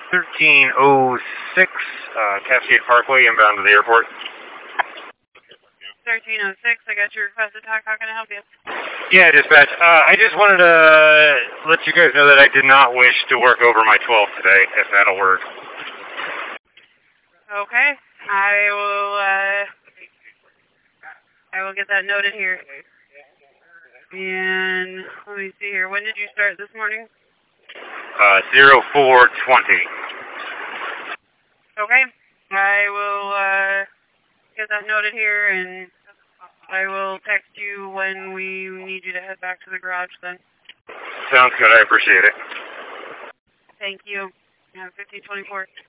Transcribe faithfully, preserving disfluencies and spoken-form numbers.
thirteen oh six, uh, Cascade Parkway, inbound to the airport. thirteen oh six, I got your request to talk. How can I help you? Yeah, dispatch. Uh, I just wanted to let you guys know that I did not wish to work over my twelve today, if that'll work. Okay, I will, uh, I will get that noted here. And let me see here. When did you start this morning? Uh, zero four twenty. Okay, I will, uh, get that noted here, and I will text you when we need you to head back to the garage then. Sounds good. I appreciate it. Thank you. Yeah, fifteen twenty-four.